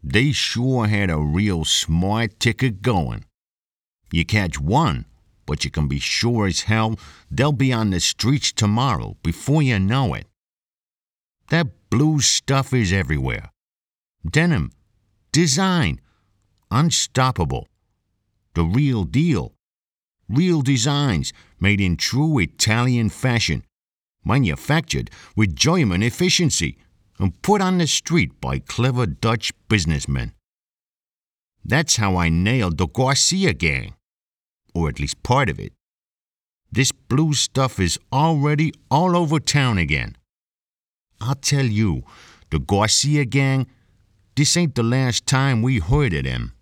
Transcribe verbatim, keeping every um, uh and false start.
They sure had a real smart ticket going. You catch one, but you can be sure as hell they'll be on the streets tomorrow before you know it. That blue stuff is everywhere. Denim, design, unstoppable. The real deal. Real designs made in true Italian fashion, manufactured with German efficiency, and put on the street by clever Dutch businessmen. That's how I nailed the Garcia gang, or at least part of it. This blue stuff is already all over town again. I'll tell you, the Garcia gang, this ain't the last time we heard of them.